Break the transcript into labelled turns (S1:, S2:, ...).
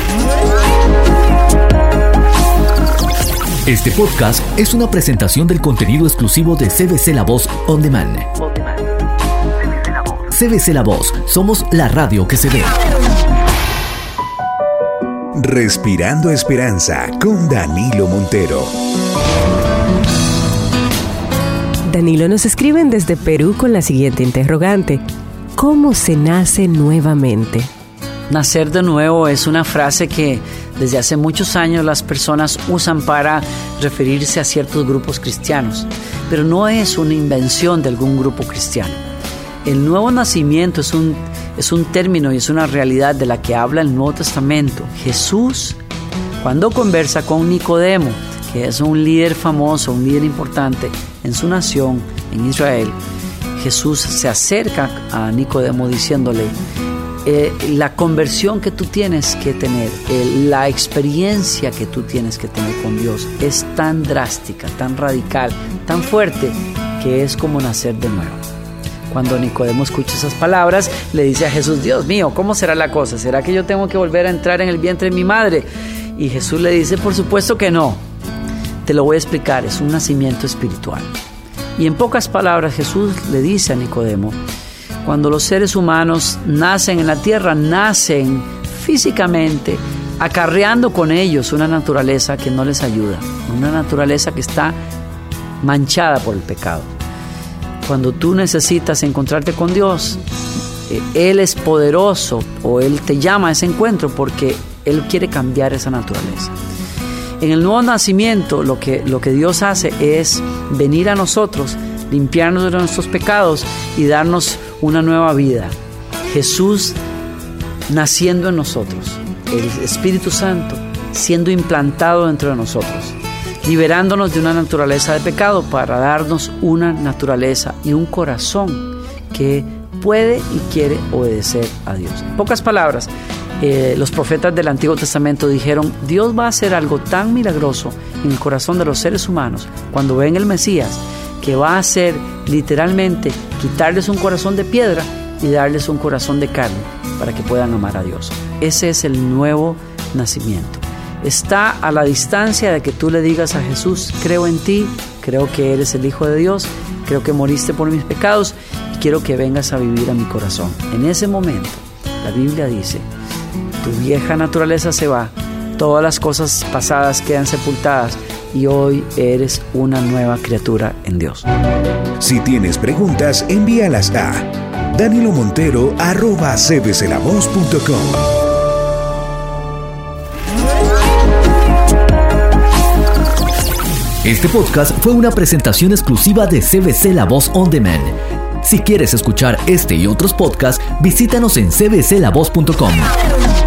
S1: Este podcast es una presentación del contenido exclusivo de CBC La Voz On Demand. CBC La Voz, somos la radio que se ve.
S2: Respirando Esperanza con Danilo Montero.
S3: Danilo, nos escriben desde Perú con la siguiente interrogante: ¿cómo se nace nuevamente?
S4: Nacer de nuevo es una frase que desde hace muchos años las personas usan para referirse a ciertos grupos cristianos, pero no es una invención de algún grupo cristiano. El nuevo nacimiento es un término y es una realidad de la que habla el Nuevo Testamento. Jesús, cuando conversa con Nicodemo, que es un líder famoso, un líder importante en su nación, en Israel, Jesús se acerca a Nicodemo diciéndole: la conversión que tú tienes que tener, la experiencia que tú tienes que tener con Dios es tan drástica, tan radical, tan fuerte, que es como nacer de nuevo. Cuando Nicodemo escucha esas palabras, le dice a Jesús: Dios mío, ¿cómo será la cosa? ¿Será que yo tengo que volver a entrar en el vientre de mi madre? Y Jesús le dice: por supuesto que no. Te lo voy a explicar, es un nacimiento espiritual. Y en pocas palabras Jesús le dice a Nicodemo: cuando los seres humanos nacen en la tierra, nacen físicamente acarreando con ellos una naturaleza que no les ayuda, una naturaleza que está manchada por el pecado. Cuando tú necesitas encontrarte con Dios, Él es poderoso, o Él te llama a ese encuentro porque Él quiere cambiar esa naturaleza. En el nuevo nacimiento, lo que Dios hace es venir a nosotros, limpiarnos de nuestros pecados y darnos una nueva vida. Jesús naciendo en nosotros, el Espíritu Santo siendo implantado dentro de nosotros, liberándonos de una naturaleza de pecado para darnos una naturaleza y un corazón que puede y quiere obedecer a Dios. En pocas palabras, los profetas del Antiguo Testamento dijeron: Dios va a hacer algo tan milagroso en el corazón de los seres humanos cuando ven el Mesías, que va a hacer literalmente quitarles un corazón de piedra y darles un corazón de carne para que puedan amar a Dios. Ese es el nuevo nacimiento. Está a la distancia de que tú le digas a Jesús: creo en ti, creo que eres el Hijo de Dios, creo que moriste por mis pecados y quiero que vengas a vivir a mi corazón. En ese momento, la Biblia dice: tu vieja naturaleza se va, todas las cosas pasadas quedan sepultadas y hoy eres una nueva criatura en Dios.
S2: Si tienes preguntas, envíalas a danilomontero@cbclavoz.com.
S1: Este podcast fue una presentación exclusiva de CBC La Voz On Demand. Si quieres escuchar este y otros podcasts, visítanos en cbclavoz.com.